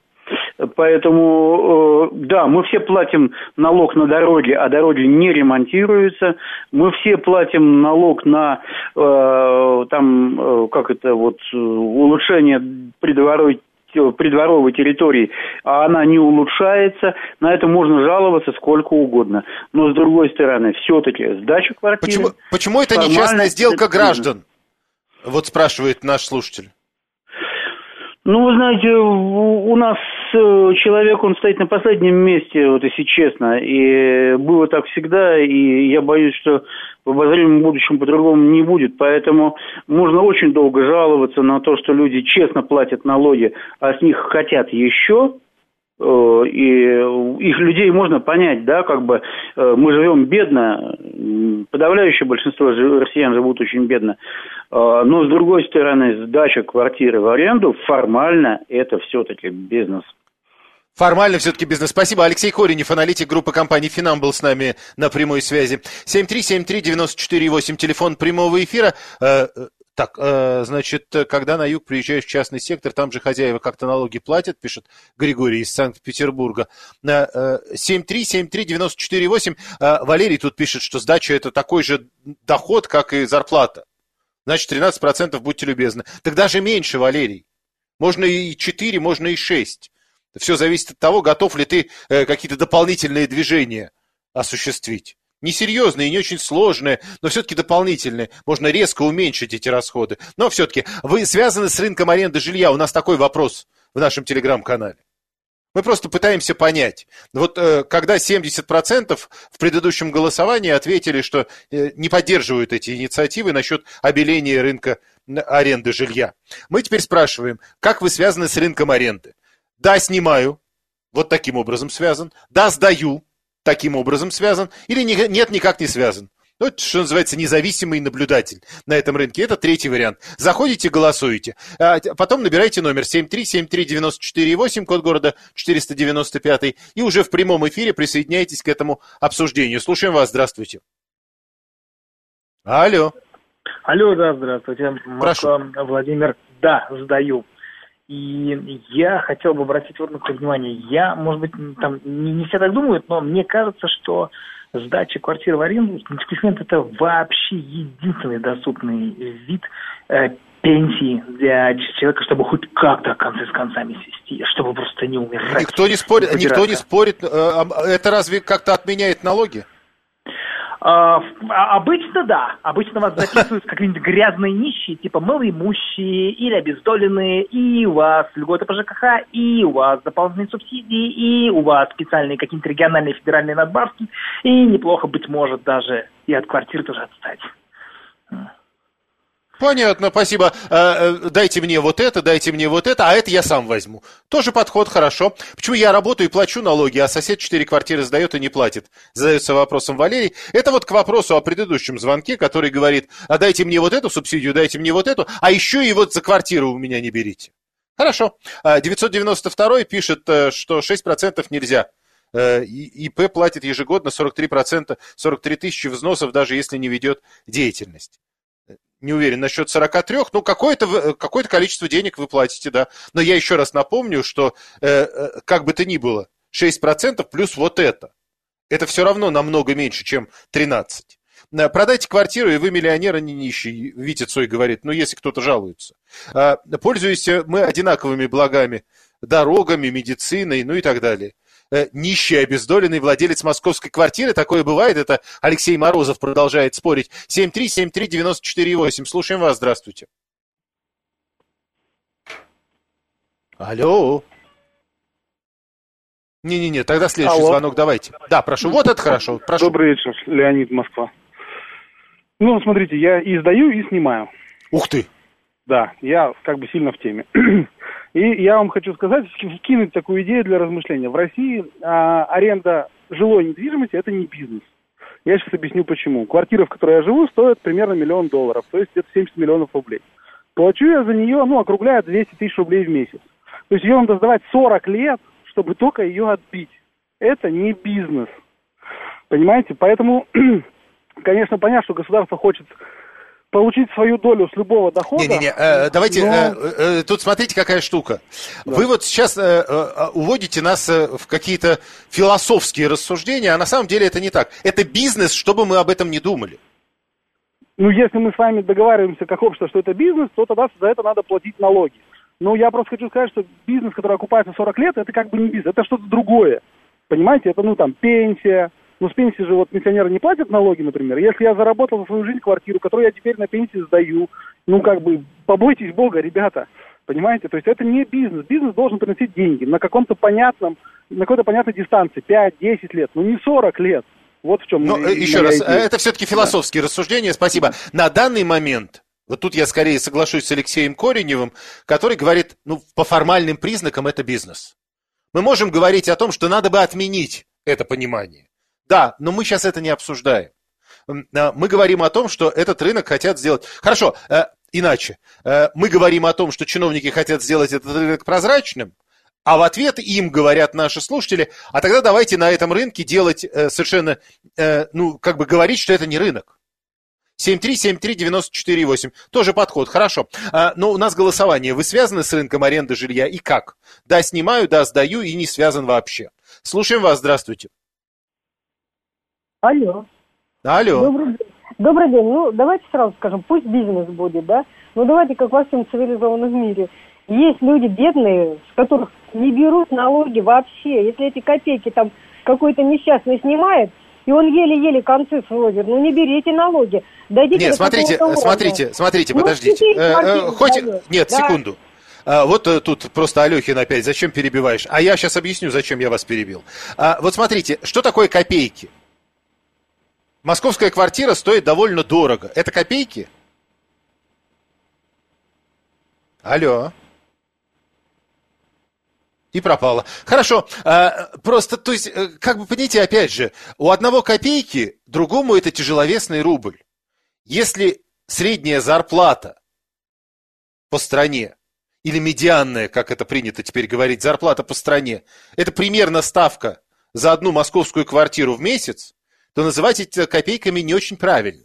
Поэтому, да, мы все платим налог на дороги, а дороги не ремонтируются. Мы все платим налог на улучшение придворовой территории, а она не улучшается. На это можно жаловаться сколько угодно. Но, с другой стороны, все-таки сдача квартиры... Почему это не частная сделка граждан? Вот спрашивает наш слушатель. Ну, вы знаете, у нас человек, он стоит на последнем месте, вот если честно, и было так всегда, и я боюсь, что в обозримом будущем по-другому не будет, поэтому можно очень долго жаловаться на то, что люди честно платят налоги, а с них хотят еще, и их людей можно понять, да, как бы мы живем бедно, подавляющее большинство россиян живут очень бедно, но с другой стороны, сдача квартиры в аренду формально это все-таки бизнес. Формально все-таки бизнес. Спасибо. Алексей Коренев, аналитик группы компании «Финам», был с нами на прямой связи. 7373948, телефон прямого эфира. Значит, когда на юг приезжаешь в частный сектор, там же хозяева как-то налоги платят, пишет Григорий из Санкт-Петербурга. 7373948. Валерий тут пишет, что сдача – это такой же доход, как и зарплата. Значит, 13% будьте любезны. Так даже меньше, Валерий. Можно и 4, можно и 6. Все зависит от того, готов ли ты какие-то дополнительные движения осуществить. Несерьезные, не очень сложные, но все-таки дополнительные. Можно резко уменьшить эти расходы. Но все-таки вы связаны с рынком аренды жилья? У нас такой вопрос в нашем телеграм-канале. Мы просто пытаемся понять. Вот когда 70% в предыдущем голосовании ответили, что не поддерживают эти инициативы насчет обеления рынка аренды жилья. Мы теперь спрашиваем, как вы связаны с рынком аренды? Да, снимаю, вот таким образом связан. Да, сдаю, таким образом связан. Или нет, никак не связан. Ну, это, что называется, независимый наблюдатель на этом рынке. Это третий вариант. Заходите, голосуете. Потом набирайте номер 7373948, код города 495, и уже в прямом эфире присоединяйтесь к этому обсуждению. Слушаем вас. Здравствуйте. Алло. Алло, да, здравствуйте. Прошу. Владимир, да, сдаю. И я хотел бы обратить на внимание, может быть, там не все так думают, но мне кажется, что сдача квартиры в аренду, инвестмент – это вообще единственный доступный вид пенсии для человека, чтобы хоть как-то концы с концами свести, чтобы просто не умирать. Никто не спорит. Это разве как-то отменяет налоги? Обычно да. Обычно вас записывают как какие-нибудь грязные нищие, типа малоимущие или обездоленные, и у вас льготы по ЖКХ, и у вас дополнительные субсидии, и у вас специальные какие-то региональные федеральные надбавки, и неплохо, быть может, даже и от квартиры тоже отстать. Понятно, спасибо. Дайте мне вот это, а это я сам возьму. Тоже подход, хорошо. Почему я работаю и плачу налоги, а сосед 4 квартиры сдает и не платит? Задается вопросом Валерий. Это вот к вопросу о предыдущем звонке, который говорит, а дайте мне вот эту субсидию, дайте мне вот эту, а еще и вот за квартиру у меня не берите. Хорошо. 992 пишет, что 6% нельзя. ИП платит ежегодно 43%, 43 тысячи взносов, даже если не ведет деятельность. Не уверен насчет 43, ну, какое-то количество денег вы платите, да. Но я еще раз напомню, что как бы то ни было, 6% плюс вот это. Это все равно намного меньше, чем 13%. Продайте квартиру, и вы миллионер, а не нищий, Витя Цой говорит, ну, если кто-то жалуется. Пользуемся мы одинаковыми благами, дорогами, медициной, ну и так далее. Нищий, обездоленный владелец московской квартиры, такое бывает, это Алексей Морозов продолжает спорить. 7373948, слушаем вас, здравствуйте. Алло. Не-не-не, тогда следующий звонок давайте. Да, прошу, вот это хорошо. Прошу. Добрый вечер, Леонид, Москва. Ну, смотрите, я и издаю, и снимаю. Ух ты. Да, я как бы сильно в теме. И я вам хочу сказать, вкинуть такую идею для размышления. В России аренда жилой недвижимости – это не бизнес. Я сейчас объясню почему. Квартира, в которой я живу, стоит примерно $1 миллион, то есть это 70 миллионов рублей. Плачу я за нее, округляя 200 тысяч рублей в месяц. То есть ее надо сдавать 40 лет, чтобы только ее отбить. Это не бизнес. Понимаете? Поэтому, конечно, понятно, что государство хочет получить свою долю с любого дохода. Давайте, тут смотрите, какая штука. Да. Вы вот сейчас уводите нас в какие-то философские рассуждения, а на самом деле это не так. Это бизнес, чтобы мы об этом не думали. Ну, если мы с вами договариваемся как общество, что это бизнес, то тогда за это надо платить налоги. Но я просто хочу сказать, что бизнес, который окупается 40 лет, это как бы не бизнес, это что-то другое. Понимаете, это, пенсия. Ну, с пенсии же пенсионеры не платят налоги, например. Если я заработал за свою жизнь квартиру, которую я теперь на пенсии сдаю, побойтесь Бога, ребята. Понимаете? То есть это не бизнес. Бизнес должен приносить деньги на какой-то понятной дистанции. 5-10 лет, не 40 лет. Вот в чем еще раз, это все-таки философские рассуждения, спасибо. На данный момент, вот тут я скорее соглашусь с Алексеем Кореневым, который говорит, по формальным признакам это бизнес. Мы можем говорить о том, что надо бы отменить это понимание. Да, но мы сейчас это не обсуждаем. Мы говорим о том, что этот рынок хотят сделать... Хорошо, иначе. Мы говорим о том, что чиновники хотят сделать этот рынок прозрачным, а в ответ им говорят наши слушатели, а тогда давайте на этом рынке делать совершенно... говорить, что это не рынок. 7373948. Тоже подход, хорошо. Но у нас голосование. Вы связаны с рынком аренды жилья и как? Да, снимаю, да, сдаю и не связан вообще. Слушаем вас, здравствуйте. Алло. Добрый день. Давайте сразу скажем, пусть бизнес будет, да? Давайте, как во всем цивилизованном мире. Есть люди бедные, с которых не берут налоги вообще. Если эти копейки там какой-то несчастный снимает, и он еле-еле концы сводит, не берите налоги. Нет, смотрите, подождите. Секунду. Вот тут просто Алехин опять, зачем перебиваешь? А я сейчас объясню, зачем я вас перебил. Вот смотрите, что такое копейки? Московская квартира стоит довольно дорого. Это копейки? Алло. И пропало. Хорошо. Просто, то есть, понимаете, опять же, у одного копейки, другому это тяжеловесный рубль. Если средняя зарплата по стране, или медианная, как это принято теперь говорить, зарплата по стране, это примерно ставка за одну московскую квартиру в месяц, то называть это копейками не очень правильно.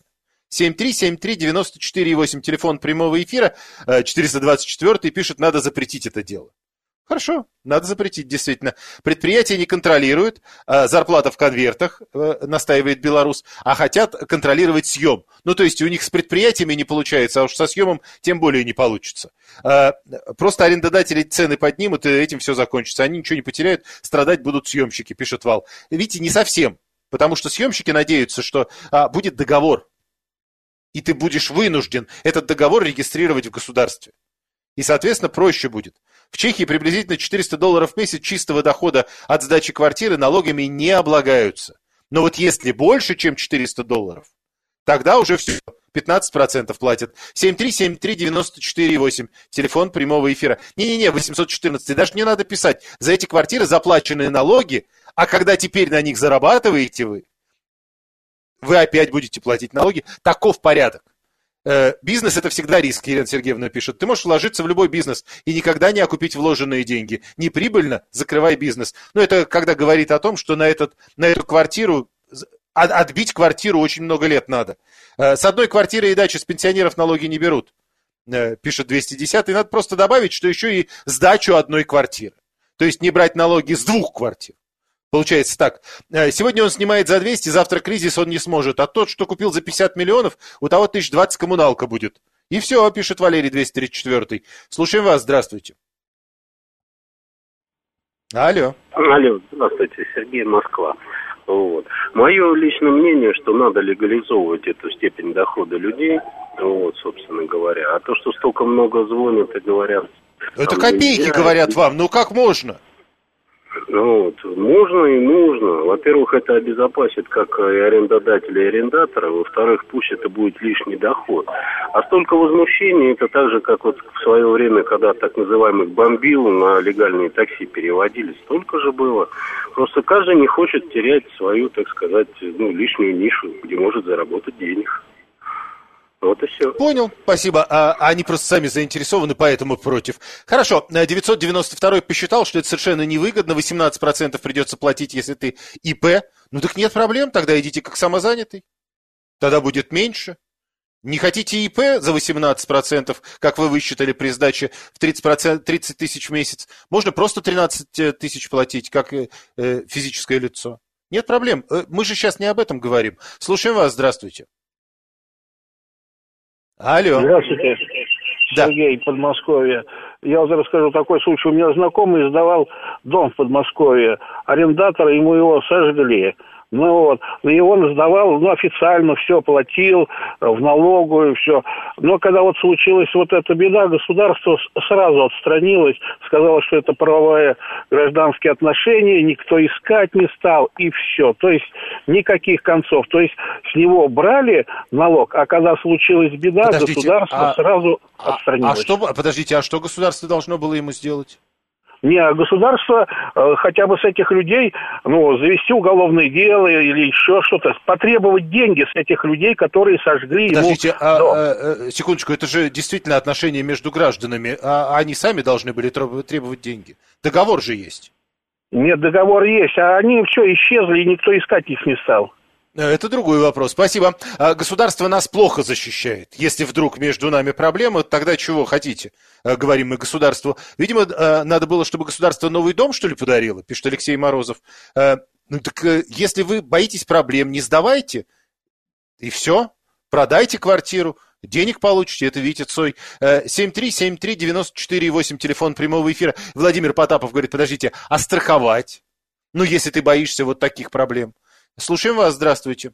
7373948, телефон прямого эфира, 424 пишет, надо запретить это дело. Хорошо, надо запретить, действительно. Предприятия не контролируют, зарплата в конвертах, настаивает белорус, а хотят контролировать съем. Ну, то есть у них с предприятиями не получается, а уж со съемом тем более не получится. Просто арендодатели цены поднимут, и этим все закончится. Они ничего не потеряют, страдать будут съемщики, пишет Вал. Видите, не совсем, потому что съемщики надеются, что будет договор, и ты будешь вынужден этот договор регистрировать в государстве. И, соответственно, проще будет. В Чехии приблизительно $400 в месяц чистого дохода от сдачи квартиры налогами не облагаются. Но вот если больше, чем $400, тогда уже все, 15% платят. 7373948, телефон прямого эфира. Не-не-не, 814, даже не надо писать. За эти квартиры заплаченные налоги, а когда теперь на них зарабатываете вы опять будете платить налоги. Таков порядок. Бизнес – это всегда риск, Елена Сергеевна пишет. Ты можешь вложиться в любой бизнес и никогда не окупить вложенные деньги. Неприбыльно – закрывай бизнес. Но это когда говорит о том, что на эту квартиру, отбить квартиру очень много лет надо. С одной квартиры и дачи с пенсионеров налоги не берут, пишет 210. И надо просто добавить, что еще и сдачу одной квартиры. То есть не брать налоги с 2 квартир. Получается так, сегодня он снимает за 200, завтра кризис он не сможет, а тот, что купил за 50 миллионов, у того 1020 коммуналка будет. И все, пишет Валерий 234. Слушаем вас, здравствуйте. Алло. Алло, здравствуйте, Сергей, Москва. Вот. Мое личное мнение, что надо легализовывать эту степень дохода людей, вот, собственно говоря. А то, что столько много звонят и говорят... Это копейки, говорят вам, ну как можно? Вот. Можно и нужно. Во-первых, это обезопасит как и арендодателя, и арендатора. Во-вторых, пусть это будет лишний доход. А столько возмущений, это так же, как вот в свое время, когда так называемых бомбил на легальные такси переводили, столько же было. Просто каждый не хочет терять свою, так сказать, лишнюю нишу, где может заработать денег. Вот и все. Понял, спасибо. Они просто сами заинтересованы, поэтому против. Хорошо, 992 посчитал, что это совершенно невыгодно, 18% придется платить, если ты ИП. Ну так нет проблем, тогда идите как самозанятый. Тогда будет меньше. Не хотите ИП за 18%, как вы высчитали при сдаче в 30 тысяч в месяц, можно просто 13 тысяч платить, как физическое лицо. Нет проблем. Мы же сейчас не об этом говорим. Слушаем вас, здравствуйте. Алло. Здравствуйте, Сергей, Подмосковье. Я вот расскажу такой случай. У меня знакомый сдавал дом в Подмосковье. Арендатора, ему его сожгли. Но он сдавал, официально все платил, в налоговую, все. Но когда вот случилась вот эта беда, государство сразу отстранилось, сказало, что это правовые гражданские отношения, никто искать не стал, и все. То есть никаких концов. То есть с него брали налог, а когда случилась беда, государство сразу отстранилось. А что государство должно было ему сделать? Не, государство хотя бы с этих людей, завести уголовное дело или еще что-то, потребовать деньги с этих людей, которые сожгли Подождите, секундочку, это же действительно отношения между гражданами, они сами должны были требовать деньги. Договор же есть. Нет, договор есть, а они все исчезли, и никто искать их не стал. Это другой вопрос. Спасибо. Государство нас плохо защищает. Если вдруг между нами проблемы, тогда чего хотите? Говорим мы государству. Видимо, надо было, чтобы государство новый дом, что ли, подарило, пишет Алексей Морозов. Если вы боитесь проблем, не сдавайте, и все. Продайте квартиру, денег получите. Это Витя Цой. 7373948, телефон прямого эфира. Владимир Потапов говорит, подождите, а страховать? Если ты боишься вот таких проблем. Слушаем вас, здравствуйте.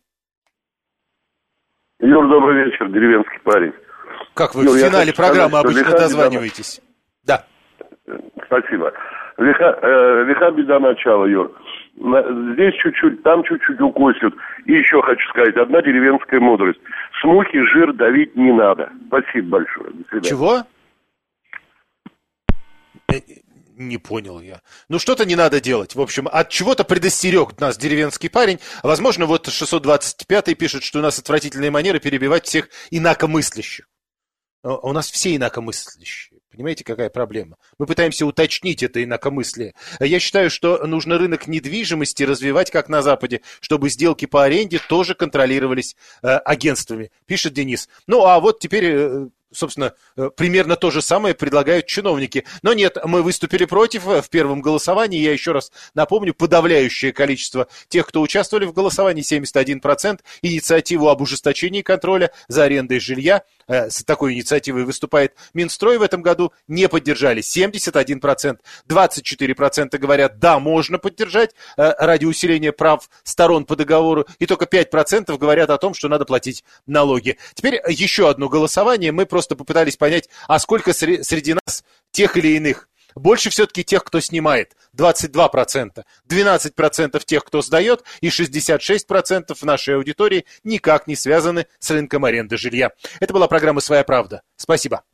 Юр, добрый вечер, деревенский парень. Как вы в финале программы обычно дозваниваетесь? Да. Спасибо. Лиха беда начала, Юр. Здесь чуть-чуть, там чуть-чуть укосят. И еще хочу сказать, одна деревенская мудрость. С мухи жир давить не надо. Спасибо большое. До свидания. Чего? Не понял я. Что-то не надо делать. В общем, от чего-то предостерег нас деревенский парень. Возможно, 625-й пишет, что у нас отвратительные манеры перебивать всех инакомыслящих. У нас все инакомыслящие. Понимаете, какая проблема? Мы пытаемся уточнить это инакомыслие. Я считаю, что нужно рынок недвижимости развивать, как на Западе, чтобы сделки по аренде тоже контролировались агентствами, пишет Денис. А вот теперь собственно, примерно то же самое предлагают чиновники. Но нет, мы выступили против в первом голосовании. Я еще раз напомню, подавляющее количество тех, кто участвовали в голосовании, 71%, инициативу об ужесточении контроля за арендой жилья, с такой инициативой выступает Минстрой в этом году, не поддержали. 71%, 24% говорят, да, можно поддержать ради усиления прав сторон по договору, и только 5% говорят о том, что надо платить налоги. Теперь еще одно голосование. Мы просто попытались понять, а сколько среди нас тех или иных. Больше все-таки тех, кто снимает, 22%, 12% тех, кто сдает, и 66% в нашей аудитории никак не связаны с рынком аренды жилья. Это была программа «Своя правда». Спасибо.